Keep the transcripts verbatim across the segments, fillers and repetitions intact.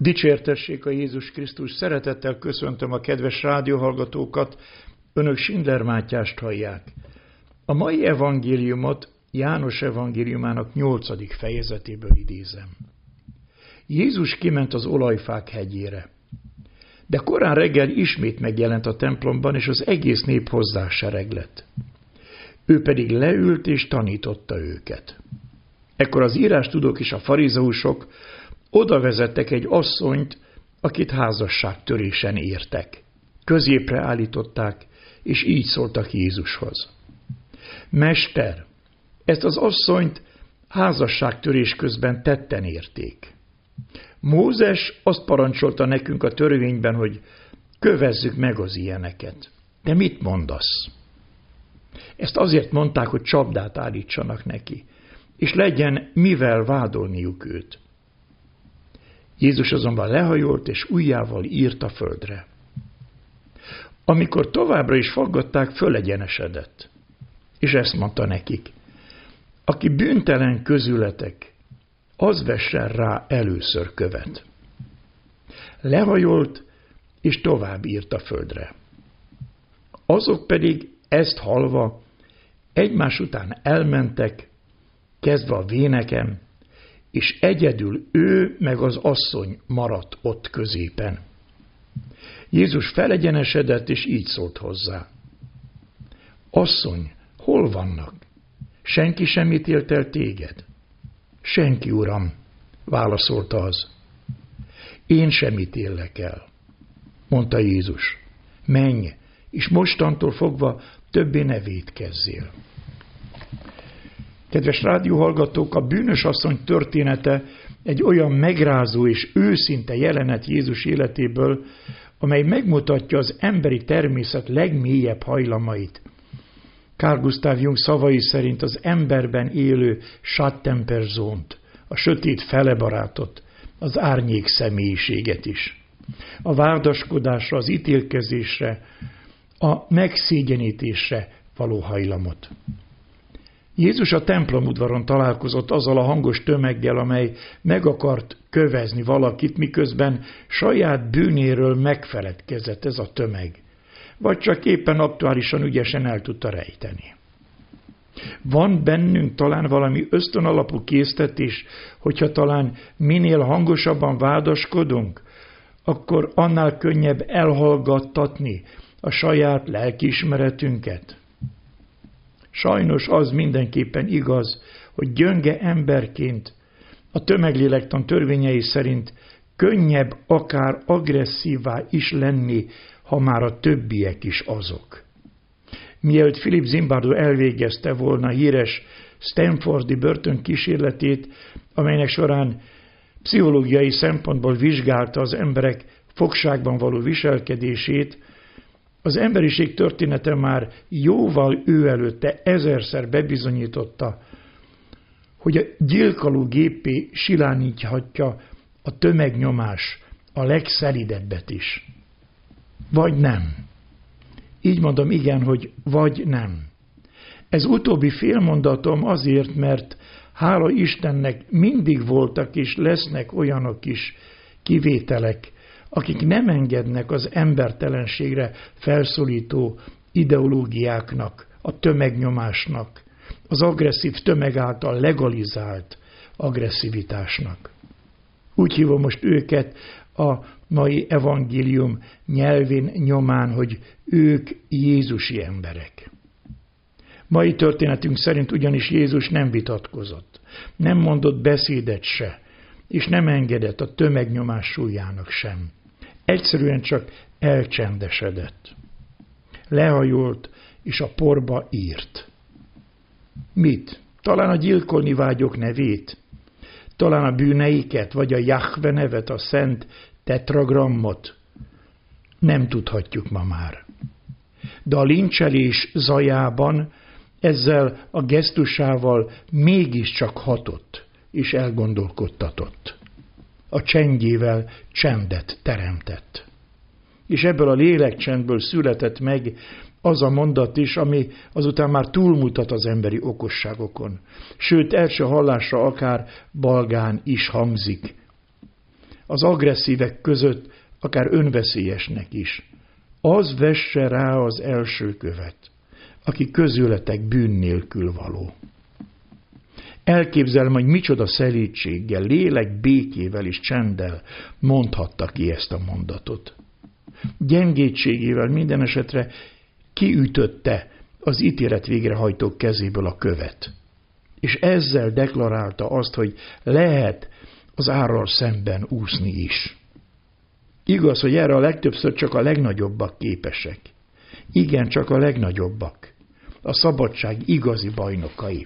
Dicsértessék a Jézus Krisztus! Szeretettel köszöntöm a kedves rádióhallgatókat, önök Schindler Mátyást hallják. A mai evangéliumot János evangéliumának nyolcadik fejezetéből idézem. Jézus kiment az olajfák hegyére. De korán reggel ismét megjelent a templomban, és az egész nép hozzá sereglett. Ő pedig leült és tanította őket. Ekkor az írástudók és a farizeusok oda vezettek egy asszonyt, akit házasságtörésen értek. Középre állították, és így szóltak Jézushoz. Mester, ezt az asszonyt házasságtörés közben tetten érték. Mózes azt parancsolta nekünk a törvényben, hogy kövezzük meg az ilyeneket. De mit mondasz? Ezt azért mondták, hogy csapdát állítsanak neki, és legyen mivel vádolniuk őt. Jézus azonban lehajolt, és ujjával írt a földre. Amikor továbbra is faggatták, fölegyenesedett, és ezt mondta nekik: aki bűntelen közületek, az vessen rá először követ. Lehajolt, és tovább írt a földre. Azok pedig ezt hallva egymás után elmentek, kezdve a véneken, és egyedül ő meg az asszony maradt ott középen. Jézus felegyenesedett, és így szólt hozzá: asszony, hol vannak? Senki sem ítélt el téged? Senki, uram, válaszolta az. Én sem ítélek el, mondta Jézus. Menj, és mostantól fogva többé ne vétkezzél. Kedves rádióhallgatók, a bűnös asszony története egy olyan megrázó és őszinte jelenet Jézus életéből, amely megmutatja az emberi természet legmélyebb hajlamait. Carl Gustav Jung szavai szerint az emberben élő Schattenpersont, a sötét felebarátot, az árnyék személyiséget is. A vádaskodásra, az ítélkezésre, a megszégyenítésre való hajlamot. Jézus a templomudvaron találkozott azzal a hangos tömeggel, amely meg akart kövezni valakit, miközben saját bűnéről megfeledkezett ez a tömeg, vagy csak éppen aktuálisan ügyesen el tudta rejteni. Van bennünk talán valami ösztönalapú késztetés, hogyha talán minél hangosabban vádaskodunk, akkor annál könnyebb elhallgattatni a saját lelkiismeretünket. Sajnos az mindenképpen igaz, hogy gyönge emberként a tömeglélektan törvényei szerint könnyebb akár agresszívá is lenni, ha már a többiek is azok. Mielőtt Philip Zimbardo elvégezte volna híres Stanfordi börtönkísérletét, amelynek során pszichológiai szempontból vizsgálta az emberek fogságban való viselkedését, az emberiség története már jóval ő előtte ezerszer bebizonyította, hogy a gyilkoló gépé siláníthatja a tömegnyomás a legszelidebbet is. Vagy nem. Így mondom, igen, hogy vagy nem. Ez utóbbi félmondatom azért, mert hála Istennek mindig voltak és lesznek olyanok is, kivételek, akik nem engednek az embertelenségre felszólító ideológiáknak, a tömegnyomásnak, az agresszív tömeg által legalizált agresszivitásnak. Úgy hívom most őket a mai evangélium nyelvén nyomán, hogy ők jézusi emberek. Mai történetünk szerint ugyanis Jézus nem vitatkozott, nem mondott beszédet se, és nem engedett a tömegnyomás súlyának sem. Egyszerűen csak elcsendesedett. Lehajolt, és a porba írt. Mit? Talán a gyilkolni vágyok nevét? Talán a bűneiket, vagy a Jahve nevet, a szent tetragrammot? Nem tudhatjuk ma már. De a lincselés zajában ezzel a gesztusával mégiscsak hatott, és elgondolkodtatott. A csendjével csendet teremtett. És ebből a lélekcsendből született meg az a mondat is, ami azután már túlmutat az emberi okosságokon. Sőt, első hallásra akár balgán is hangzik. az agresszívek között akár önveszélyesnek is. Az vesse rá az első követ, aki közületek bűn nélkül való. Elképzelem, hogy micsoda szelídséggel, lélek békével és csenddel mondhatta ki ezt a mondatot. Gyengétségével minden esetre kiütötte az ítélet végrehajtók kezéből a követ. És ezzel deklarálta azt, hogy lehet az árral szemben úszni is. Igaz, hogy erre a legtöbbször csak a legnagyobbak képesek. Igen, csak a legnagyobbak. A szabadság igazi bajnokai.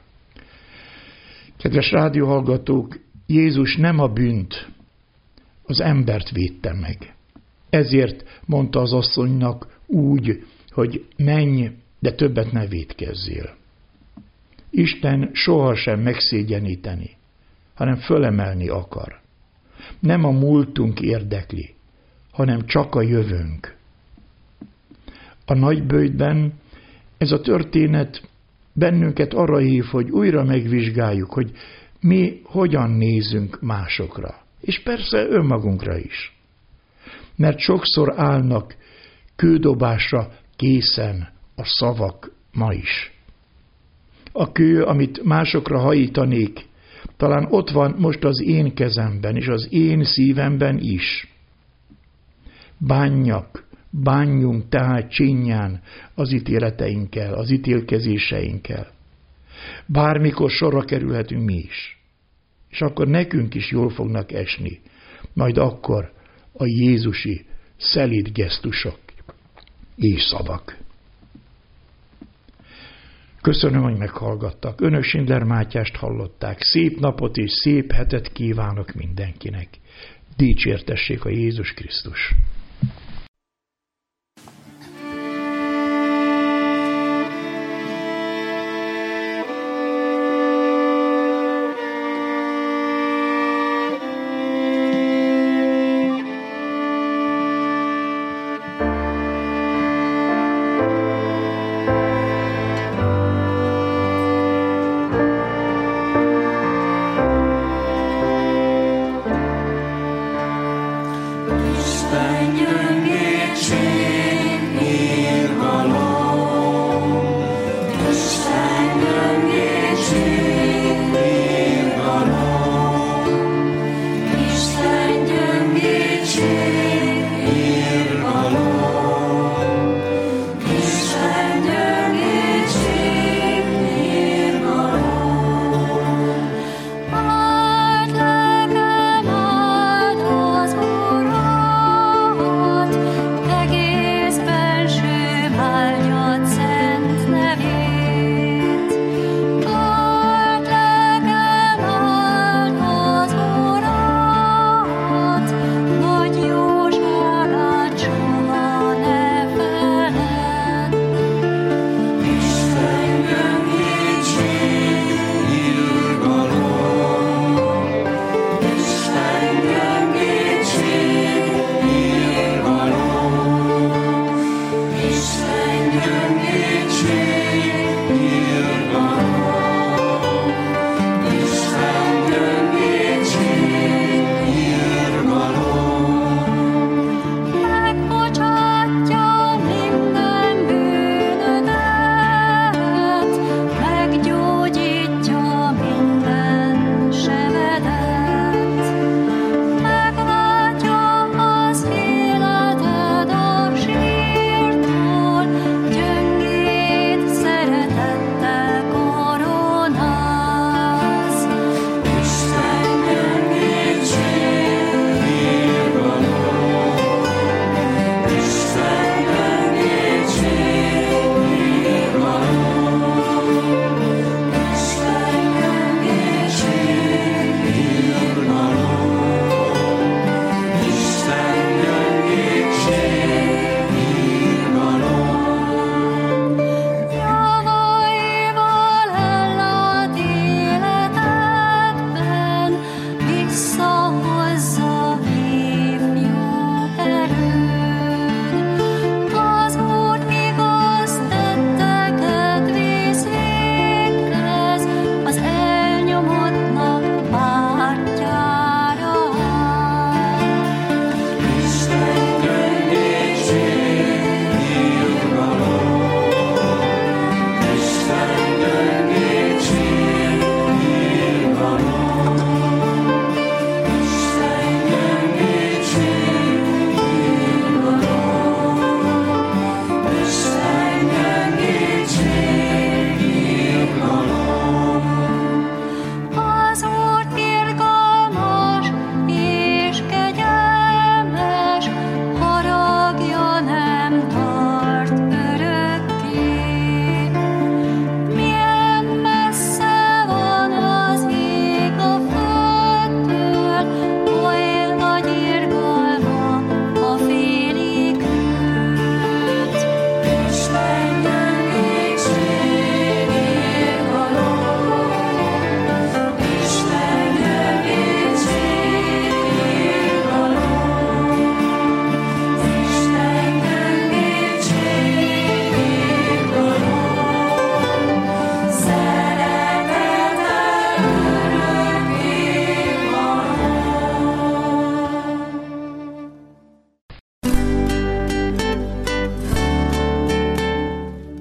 Kedves rádióhallgatók, Jézus nem a bűnt, az embert védte meg. Ezért mondta az asszonynak úgy, hogy menj, de többet ne vétkezzél. Isten sohasem megszégyeníteni, hanem fölemelni akar. Nem a múltunk érdekli, hanem csak a jövőnk. A nagyböjtben ez a történet bennünket arra hív, hogy újra megvizsgáljuk, hogy mi hogyan nézünk másokra, és persze önmagunkra is. Mert sokszor állnak kődobásra készen a szavak ma is. A kő, amit másokra hajítanék, talán ott van most az én kezemben és az én szívemben is. Bánjak, bánjunk tehát csinyán az ítéleteinkkel, az ítélkezéseinkkel. Bármikor sorra kerülhetünk mi is. És akkor nekünk is jól fognak esni. Majd akkor a jézusi szelíd gesztusok és szavak. Köszönöm, hogy meghallgattak. Önök Schindler Mátyást hallották. Szép napot és szép hetet kívánok mindenkinek. Dicsértessék a Jézus Krisztus! Isten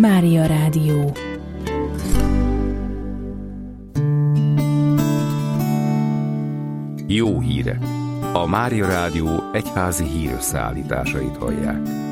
Mária Rádió. Jó hírek! A Mária Rádió egyházi hírösszeállításait hallják.